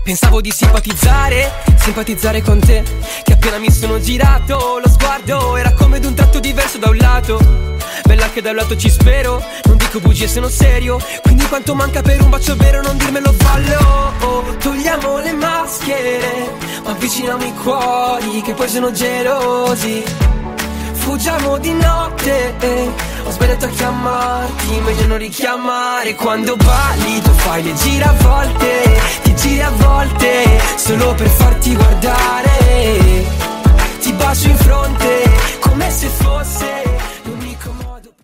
Pensavo di simpatizzare con te, che appena mi sono girato lo sguardo era come d'un tratto diverso da un lato. Bella che da un lato ci spero, non dico bugie, sono serio. Quindi quanto manca per un bacio vero, non dirmelo fallo. Togliamo le maschere, ma avviciniamo i cuori che poi sono gelosi. Fuggiamo di notte, ho sbagliato a chiamarti, meglio non richiamare. Quando balli tu fai le giravolte, ti giri a volte solo per farti guardare. Ti bacio in fronte come se fosse